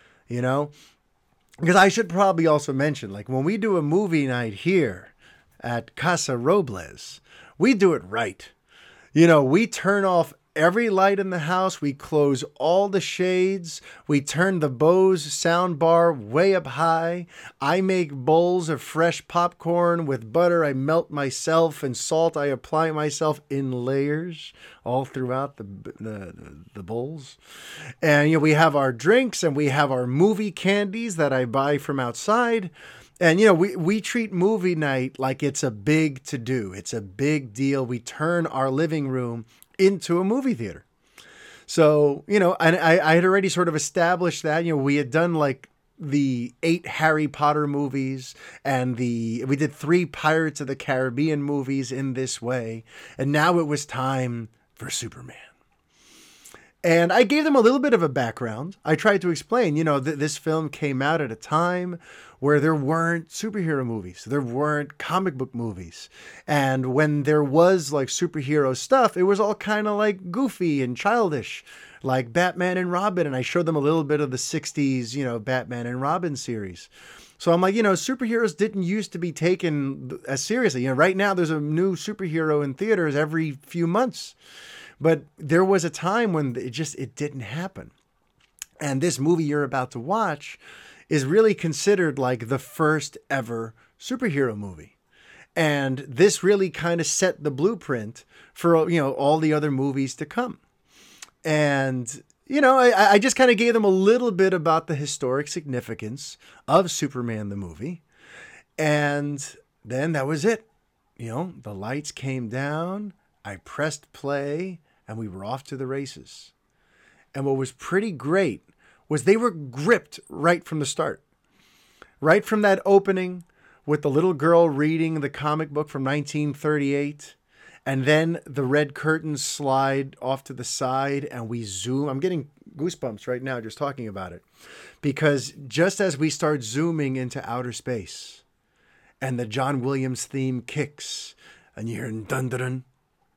Because I should probably also mention, like when we do a movie night here at Casa Robles, we do it right. We turn off every light in the house. We close all the shades. We turn the Bose sound bar way up high. I make bowls of fresh popcorn with butter I melt myself and salt I apply myself in layers all throughout the bowls. And we have our drinks and we have our movie candies that I buy from outside. And, we treat movie night like it's a big to-do. It's a big deal. We turn our living room into a movie theater. So, and I had already sort of established that, we had done like the 8 Harry Potter movies and we did 3 Pirates of the Caribbean movies in this way. And now it was time for Superman. And I gave them a little bit of a background. I tried to explain, this film came out at a time where there weren't superhero movies. There weren't comic book movies. And when there was like superhero stuff, it was all kind of like goofy and childish, like Batman and Robin. And I showed them a little bit of the 60s, Batman and Robin series. So I'm like, superheroes didn't used to be taken as seriously. Right now there's a new superhero in theaters every few months. But there was a time when it didn't happen. And this movie you're about to watch is really considered like the first ever superhero movie. And this really kind of set the blueprint for, all the other movies to come. And, I just kind of gave them a little bit about the historic significance of Superman the movie. And then that was it. The lights came down. I pressed play and we were off to the races. And what was pretty great was they were gripped right from the start. Right from that opening with the little girl reading the comic book from 1938. And then the red curtains slide off to the side and we zoom. I'm getting goosebumps right now just talking about it. Because just as we start zooming into outer space and the John Williams theme kicks and you hear dun dun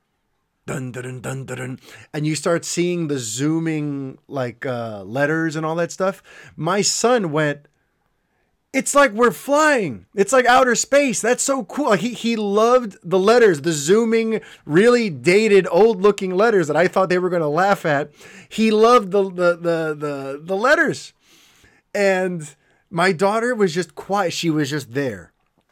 dun dun dun dun, and you start seeing the zooming like letters and all that stuff, my son went, it's like we're flying. It's like outer space. That's so cool. He loved the letters, the zooming, really dated, old-looking letters that I thought they were going to laugh at. He loved the letters. And my daughter was just quiet. She was just there.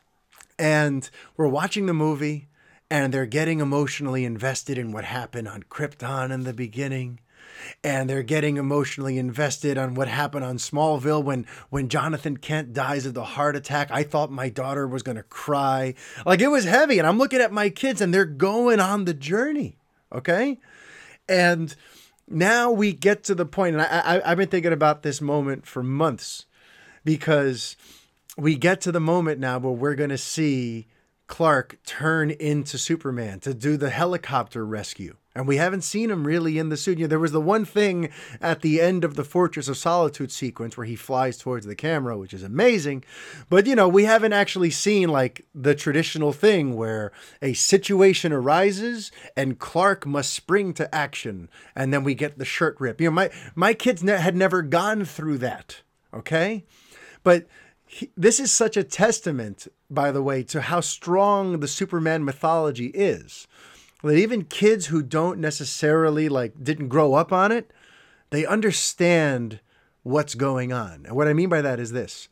And we're watching the movie, and they're getting emotionally invested in what happened on Krypton in the beginning. And they're getting emotionally invested on what happened on Smallville when Jonathan Kent dies of the heart attack. I thought my daughter was going to cry. Like, it was heavy. And I'm looking at my kids and they're going on the journey. Okay. And now we get to the point, and I've been thinking about this moment for months, because we get to the moment now where we're going to see Clark turn into Superman to do the helicopter rescue. And we haven't seen him really in the suit. You know, there was the one thing at the end of the Fortress of Solitude sequence where he flies towards the camera, which is amazing. But, you know, we haven't actually seen like the traditional thing where a situation arises and Clark must spring to action. And then we get the shirt rip. You know, my kids had never gone through that. Okay. But this is such a testament, by the way, to how strong the Superman mythology is. That even kids who don't necessarily didn't grow up on it, they understand what's going on. And what I mean by that is this.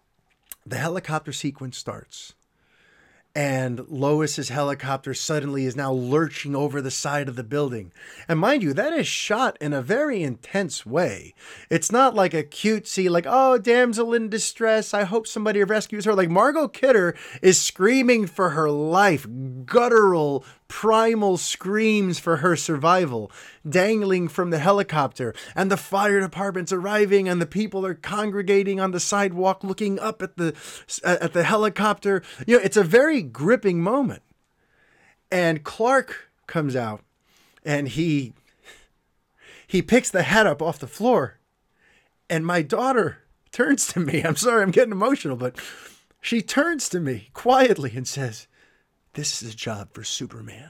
The helicopter sequence starts. And Lois's helicopter suddenly is now lurching over the side of the building. And mind you, that is shot in a very intense way. It's not like a cutesy, like, oh, damsel in distress, I hope somebody rescues her. Like, Margot Kidder is screaming for her life, guttural, primal screams for her survival, dangling from the helicopter, and the fire department's arriving, and the people are congregating on the sidewalk looking up at the helicopter. You know, it's a very gripping moment. And Clark comes out, and he picks the hat up off the floor, and my daughter turns to me. I'm sorry, I'm getting emotional, but she turns to me quietly and says, "This is a job for Superman."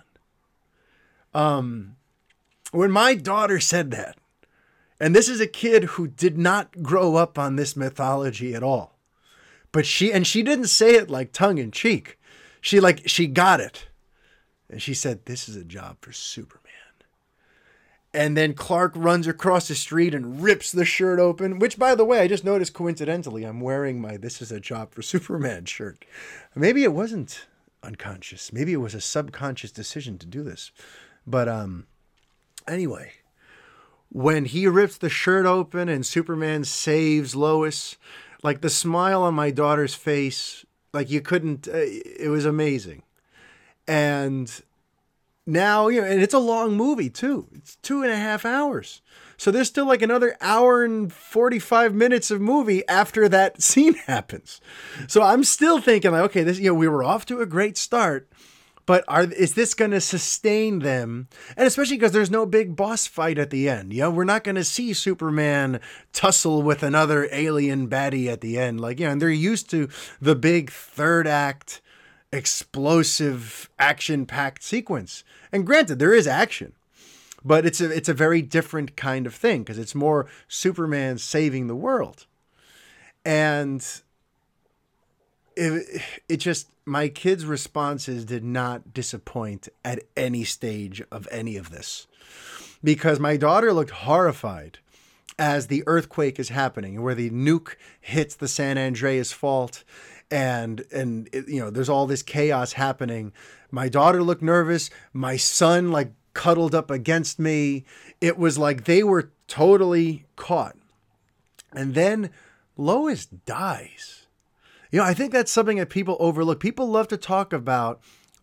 When my daughter said that, and this is a kid who did not grow up on this mythology at all, but she didn't say it like tongue in cheek. She got it. And she said, "This is a job for Superman." And then Clark runs across the street and rips the shirt open, which, by the way, I just noticed coincidentally, I'm wearing my "This is a job for Superman" shirt. Maybe it wasn't unconscious. Maybe it was a subconscious decision to do this. But anyway, when he rips the shirt open and Superman saves Lois, like the smile on my daughter's face, like you couldn't, it was amazing. And now, you know, and it's a long movie too. It's 2.5 hours. So there's still like another hour and 45 minutes of movie after that scene happens. So I'm still thinking like, okay, this, you know, we were off to a great start, but is this going to sustain them? And especially because there's no big boss fight at the end. You know, we're not going to see Superman tussle with another alien baddie at the end. Like, you know, and they're used to the big third act, explosive, action-packed sequence. And granted, there is action, but it's a very different kind of thing because it's more Superman saving the world. And it just, my kids' responses did not disappoint at any stage of any of this, because my daughter looked horrified as the earthquake is happening, where the nuke hits the San Andreas Fault, and you know, there's all this chaos happening. My daughter looked nervous. My son like cuddled up against me. It was like they were totally caught. And then Lois dies. You know, I think that's something that people overlook. People love to talk about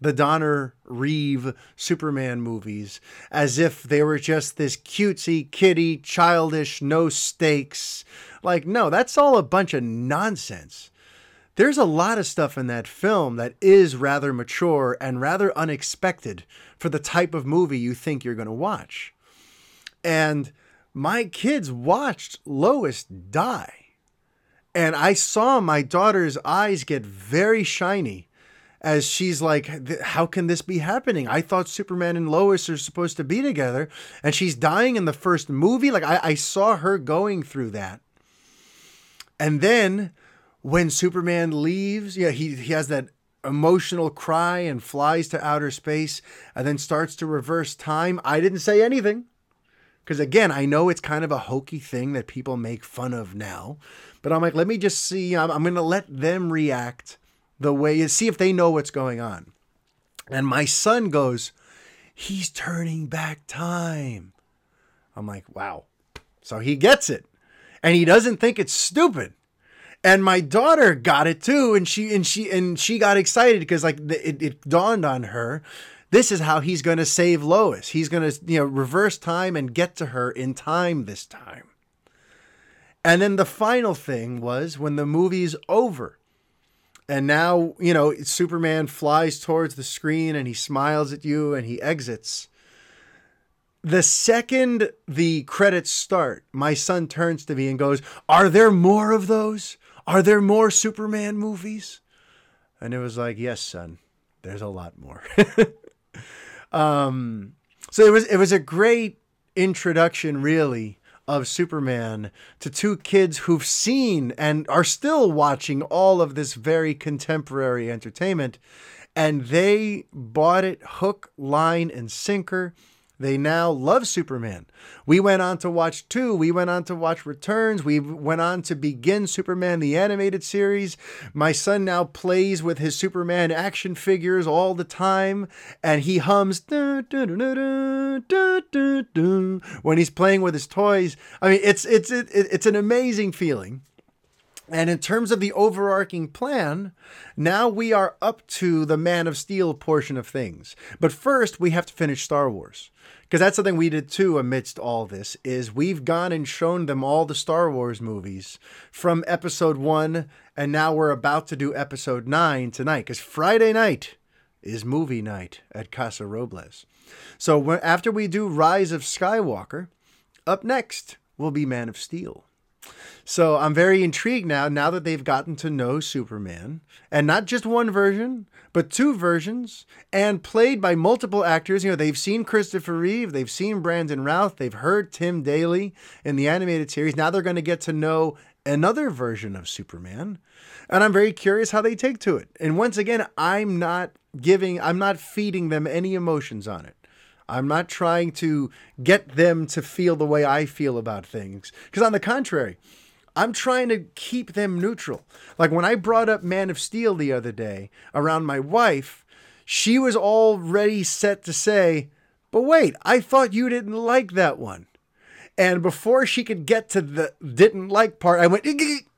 the Donner Reeve Superman movies as if they were just this cutesy, kiddie, childish, no stakes. Like, no, that's all a bunch of nonsense. There's a lot of stuff in that film that is rather mature and rather unexpected for the type of movie you think you're going to watch. And my kids watched Lois die. And I saw my daughter's eyes get very shiny as she's like, how can this be happening? I thought Superman and Lois are supposed to be together, and she's dying in the first movie. Like, I saw her going through that. And then when Superman leaves, he has that emotional cry and flies to outer space and then starts to reverse time. I didn't say anything because, again, I know it's kind of a hokey thing that people make fun of now. But I'm like, let me just see. I'm going to let them react the way, see if they know what's going on. And my son goes, he's turning back time. I'm like, wow. So he gets it. And he doesn't think it's stupid. And my daughter got it too. And she got excited because like it dawned on her. This is how he's going to save Lois. He's going to, reverse time and get to her in time this time. And then the final thing was when the movie's over and now, Superman flies towards the screen and he smiles at you and he exits. The second the credits start, my son turns to me and goes, are there more of those? Are there more Superman movies? And it was like, yes, son, there's a lot more. So it was a great introduction, really, of Superman to two kids who've seen and are still watching all of this very contemporary entertainment. And they bought it hook, line, and sinker. They now love Superman. We went on to watch 2. We went on to watch Returns. We went on to begin Superman, the animated series. My son now plays with his Superman action figures all the time. And he hums when he's playing with his toys. I mean, it's an amazing feeling. And in terms of the overarching plan, now we are up to the Man of Steel portion of things. But first, we have to finish Star Wars. Because that's something we did too amidst all this, is we've gone and shown them all the Star Wars movies from episode 1, and now we're about to do episode 9 tonight. Because Friday night is movie night at Casa Robles. So after we do Rise of Skywalker, up next will be Man of Steel. So I'm very intrigued now that they've gotten to know Superman, and not just one version, but 2 versions, and played by multiple actors. They've seen Christopher Reeve, they've seen Brandon Routh, they've heard Tim Daly in the animated series. Now they're going to get to know another version of Superman, and I'm very curious how they take to it. And once again, I'm not feeding them any emotions on it. I'm not trying to get them to feel the way I feel about things. Because on the contrary, I'm trying to keep them neutral. Like when I brought up Man of Steel the other day around my wife, she was already set to say, but wait, I thought you didn't like that one. And before she could get to the didn't like part, I went,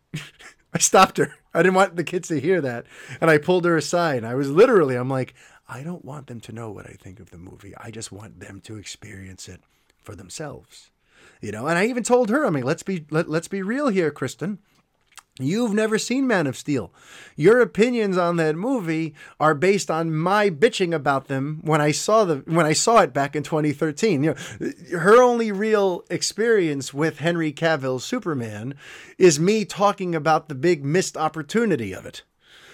I stopped her. I didn't want the kids to hear that. And I pulled her aside. I'm like, I don't want them to know what I think of the movie. I just want them to experience it for themselves. And I even told her, let's be real here, Kristen. You've never seen Man of Steel. Your opinions on that movie are based on my bitching about them when I saw it back in 2013. Her only real experience with Henry Cavill's Superman is me talking about the big missed opportunity of it.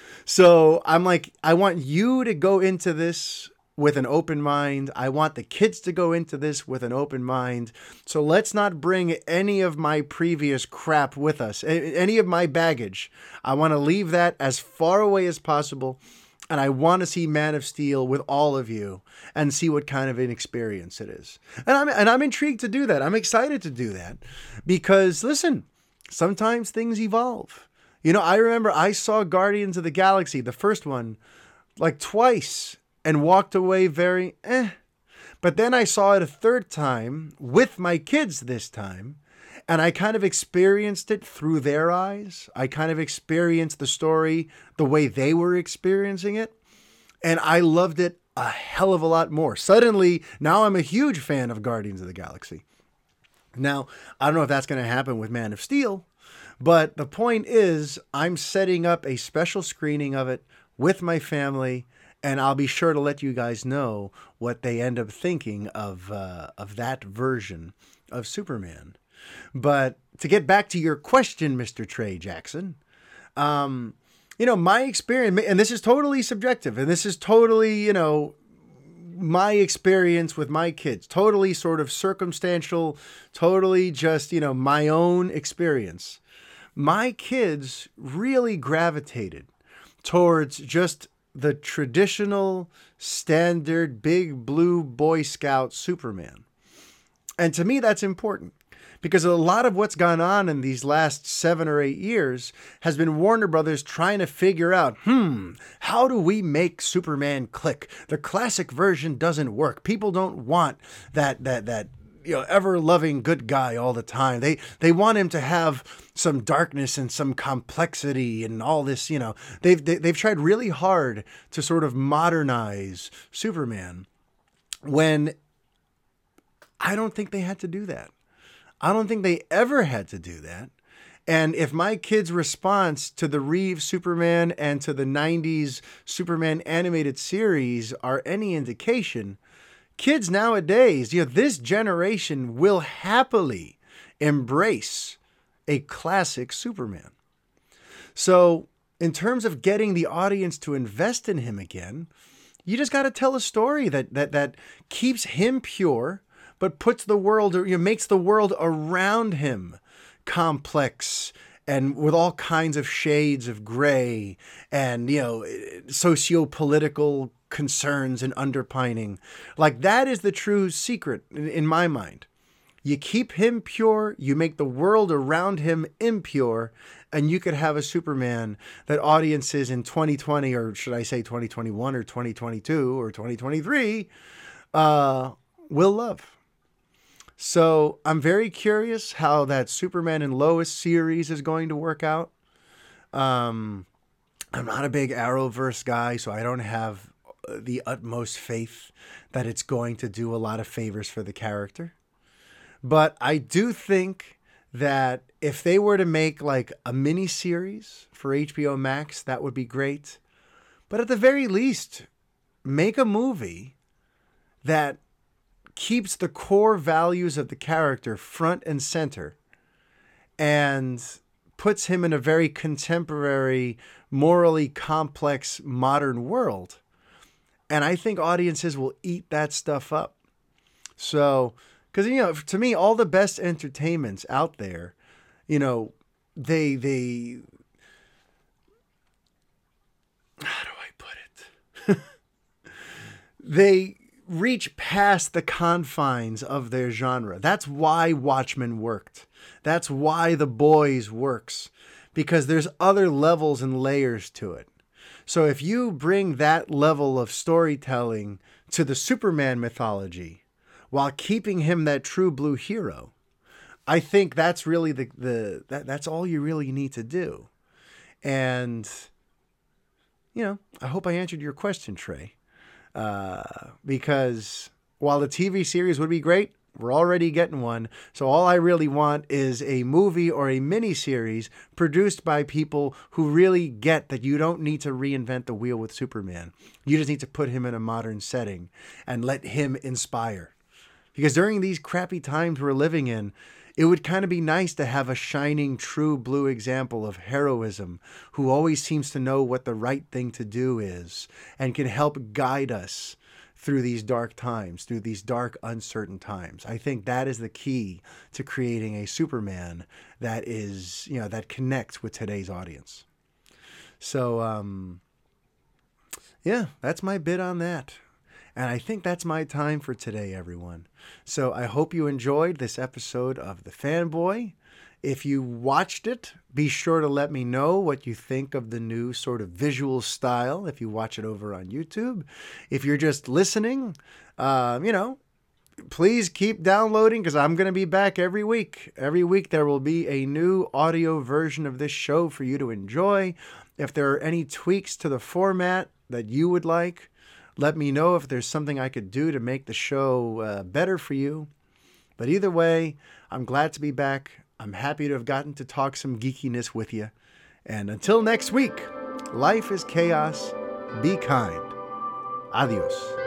So I'm like, I want you to go into this with an open mind. I want the kids to go into this with an open mind. So let's not bring any of my previous crap with us, any of my baggage. I want to leave that as far away as possible. And I want to see Man of Steel with all of you and see what kind of an experience it is. And I'm intrigued to do that. I'm excited to do that because, listen, sometimes things evolve. I remember I saw Guardians of the Galaxy, the first one, like twice and walked away very But then I saw it a third time with my kids this time, and I kind of experienced it through their eyes. I kind of experienced the story the way they were experiencing it. And I loved it a hell of a lot more. Suddenly, now I'm a huge fan of Guardians of the Galaxy. Now, I don't know if that's going to happen with Man of Steel, but the point is I'm setting up a special screening of it with my family, and I'll be sure to let you guys know what they end up thinking of that version of Superman. But to get back to your question, Mr. Trey Jackson, my experience, and this is totally subjective, and this is totally, my experience with my kids, totally sort of circumstantial, totally just, my own experience. My kids really gravitated towards just the traditional, standard, big blue Boy Scout Superman. And to me, that's important. Because a lot of what's gone on in these last 7 or 8 years has been Warner Brothers trying to figure out, how do we make Superman click? The classic version doesn't work. People don't want that ever-loving good guy all the time. They want him to have some darkness and some complexity and all this, They've tried really hard to sort of modernize Superman when I don't think they had to do that. I don't think they ever had to do that. And if my kids' response to the Reeves Superman and to the 90s Superman animated series are any indication, kids nowadays, this generation will happily embrace a classic Superman. So in terms of getting the audience to invest in him again, you just got to tell a story that keeps him pure, but puts the world, makes the world around him complex and with all kinds of shades of gray and, socio-political concerns and underpining. Like, that is the true secret in my mind. You keep him pure, you make the world around him impure, and you could have a Superman that audiences in 2020, or should I say 2021 or 2022 or 2023, will love. So I'm very curious how that Superman and Lois series is going to work out. I'm not a big Arrowverse guy, so I don't have the utmost faith that it's going to do a lot of favors for the character. But I do think that if they were to make like a mini series for HBO Max, that would be great. But at the very least, make a movie that keeps the core values of the character front and center and puts him in a very contemporary, morally complex, modern world. And I think audiences will eat that stuff up. So, because, to me, all the best entertainments out there, they how do I put it? They reach past the confines of their genre. That's why Watchmen worked. That's why The Boys works, because there's other levels and layers to it. So if you bring that level of storytelling to the Superman mythology while keeping him that true blue hero, I think that's really that's all you really need to do. And, I hope I answered your question, Trey. Because while the TV series would be great, we're already getting one. So all I really want is a movie or a mini series produced by people who really get that you don't need to reinvent the wheel with Superman. You just need to put him in a modern setting and let him inspire. Because during these crappy times we're living in, it would kind of be nice to have a shining, true blue example of heroism who always seems to know what the right thing to do is and can help guide us through these dark times, through these dark, uncertain times. I think that is the key to creating a Superman that is, that connects with today's audience. So, that's my bit on that. And I think that's my time for today, everyone. So I hope you enjoyed this episode of The Fanboy. If you watched it, be sure to let me know what you think of the new sort of visual style if you watch it over on YouTube. If you're just listening, please keep downloading because I'm going to be back every week. Every week there will be a new audio version of this show for you to enjoy. If there are any tweaks to the format that you would like, Let me know if there's something I could do to make the show better for you. But either way, I'm glad to be back. I'm happy to have gotten to talk some geekiness with you. And until next week, life is chaos. Be kind. Adios.